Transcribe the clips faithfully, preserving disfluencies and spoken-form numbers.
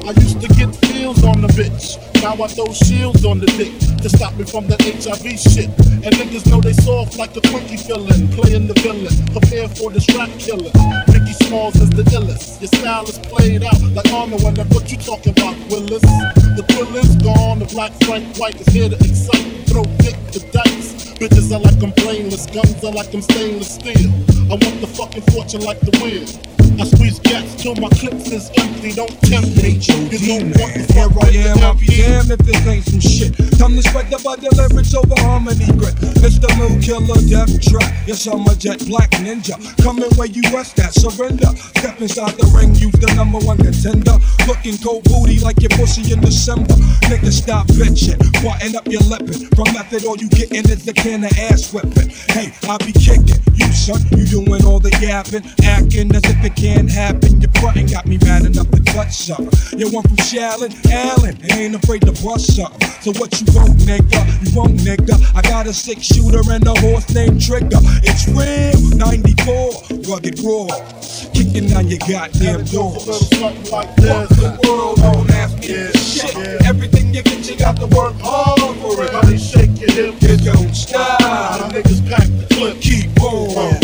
I used to get feels on the bitch. Now I throw shields on the dick to stop me from that H I V shit. And niggas know they soft like a Twinkie fillin', playing the villain, prepare for this rap killing. Biggie Smalls is the illest. Your style is played out like armor when that what you talking about, Willis. The thriller's gone, the black Frank White is here to excite. Throw dick to dice. Bitches are like I'm brainless, guns are like I'm stainless steel. I want the fucking fortune like the wind. I squeeze gas till my clips is empty. Don't tempt me. You don't want the Here fuck I with am, the I'll be empty. damned if this ain't some shit. Time to spread the butter lyrics over harmony grit. Mister Moon Killer, Death Trap. Yes, I'm a jet black ninja. Coming where you rest at, surrender. Step inside the ring, use the number one contender. Looking cold booty like your pussy in December. Nigga, stop bitching, button up your lippin'. From method, all you gettin' is the can of ass whipping. Hey, I be kicking. You son, you doing all the yapping, acting as if it can't happen. Your frontin' got me mad enough to touch something. You one from Shallon, Allen, ain't afraid to bust something. So what you want, nigga? You want, nigga? I got a six shooter and a horse named Trigger. It's real, ninety-four, rugged raw, kicking down your goddamn doors. Like this. The world don't ask me Yeah, shit. yeah. Everything you get, you got to work hard for it. Honey, shake your hips. You don't My stop. niggas pack the clip. Keep on,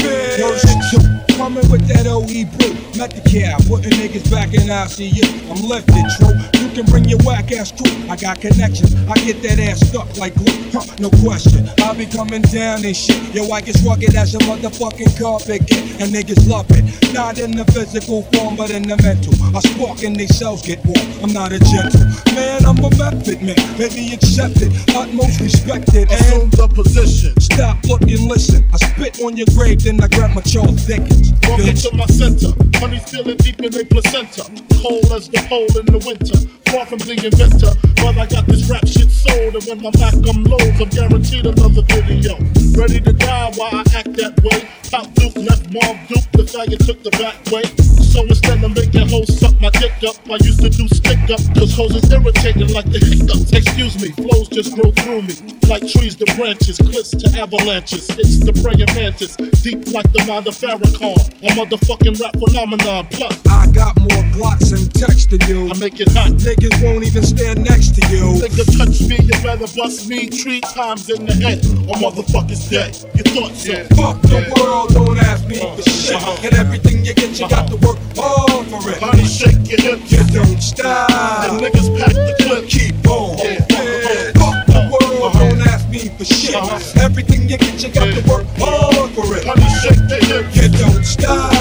man. Coming with that O E brew. Met the cab, putting niggas back in I C U. I'm lifted, true. You can bring your whack ass crew. I got connections. I get that ass stuck like glue. Huh, no question. I'll be coming down and shit. Yo, I get rugged as a motherfucking carpet get. And niggas love it. Not in the physical form, but in the mental. I spark and they cells get warm. I'm not a gentle man, I'm a method man. Baby, accept it. Utmost respected. Assume And the position. stop, look, and listen. I spit on your grave, then I grab my Charles Dickens. Welcome Bitch. to my center. Honey's feeling deep in their placenta. Cold as the pole in the winter. Far from the inventor, but I got this rap shit sold. And when my back I'm loads, I'm guaranteed another video. Ready to die while I act that way. Pop Duke left Mom Duke, the faggot took the back way. So instead of making hoes suck my dick up, I used to do stick up. Cause hoes is irritating like the hiccups. Excuse me, flows just grow through me. Like trees to branches, cliffs to avalanches. It's the praying mantis, deep like the mind of Farrakhan. A motherfucking rap phenomenon. Plus, I got more Glocks and text than you. I make it hot. Niggas won't even stand next to you. Nigga touch me, you better bust me three times in the head. Or motherfuckers dead. You thought so? Fuck the world, don't ask me for shit. Uh-huh. And everything you get, you got to work hard for it. Honey, shake your hips. You don't stop. And niggas pack the clip. Keep on. Yeah. Yeah. Fuck the world, Uh-huh. don't ask me for shit. Uh-huh. Everything you get, you got to work hard for it. Honey, shake your hips. You don't stop.